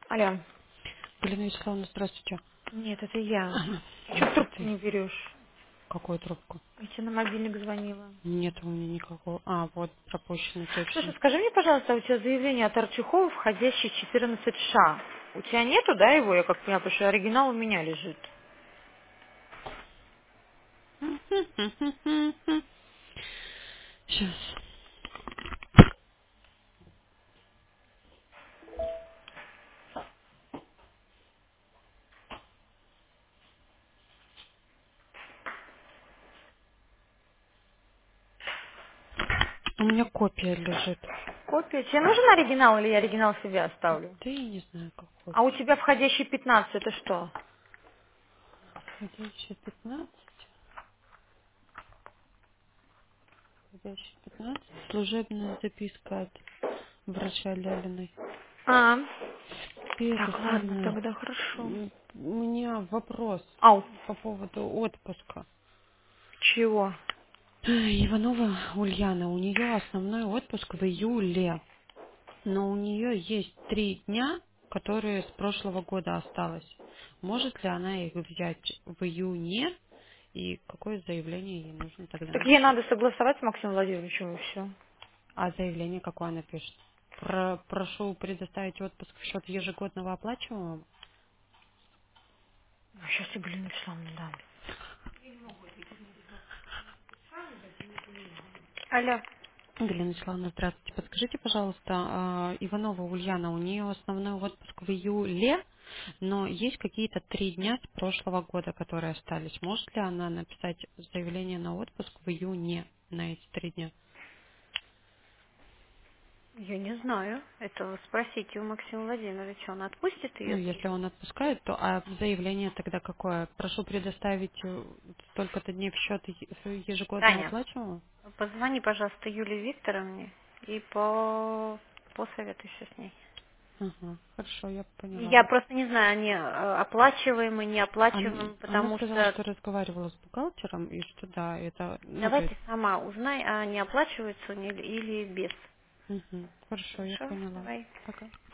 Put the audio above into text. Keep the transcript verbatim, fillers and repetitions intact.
Алло. Галина Вячеславовна, здравствуйте. Нет, это я. Ага. Чего трубку Здравствуйте. не берешь? Какую трубку? Я тебе на мобильник звонила. Нет у меня никакого. А, вот, пропущено Слушай, точно. скажи мне, пожалуйста, а у тебя заявление от Арчухова, входящее четырнадцать ша. У тебя нету, да, его? Я как поняла, потому что оригинал у меня лежит. Сейчас. У меня копия лежит. Копия. Тебе нужен оригинал или я оригинал себе оставлю? Да я не знаю, какой. А у тебя входящий пятнадцать, это что? Входящий пятнадцать. Входящий пятнадцать. Служебная записка от врача Лялиной. А, И это так, ладно, самое. тогда хорошо. м, У меня вопрос Ау, по поводу отпуска. чего? Иванова Ульяна, у нее основной отпуск в июле. Но у нее есть три дня, которые с прошлого года осталось. Может ли она их взять в июне? И какое заявление ей нужно тогда Так ей написать? надо согласовать с Максимом Владимировичем и все. А заявление какое она пишет? Про- прошу предоставить отпуск в счет ежегодного оплачиваемого? Сейчас тебе, блин, Вячеславовна дам. Алло. Галина Вячеславовна, здравствуйте. Подскажите, пожалуйста, а, Иванова Ульяна, у нее основной отпуск в июле, но есть какие-то три дня с прошлого года, которые остались. Может ли она написать заявление на отпуск в июне на эти три дня? Я не знаю. Это вы спросите у Максима Владимировича. Он отпустит Ну, ее? если он отпускает, то а заявление тогда какое? Прошу предоставить э, столько-то дней в счет е- ежегодного Таня, оплачиваемого? позвони, пожалуйста, Юлии Викторовне и по посоветуйся с ней. Ага, хорошо, я поняла Я вас. просто не знаю, они э, оплачиваемые, не Она, оплачиваемые, она потому сказала, что что разговаривала с бухгалтером, и что да, это, ну, то давай есть. ты сама узнай, а не оплачиваются они или или без. Мгм. Хорошо, я Хорошо? поняла. Давай. Пока.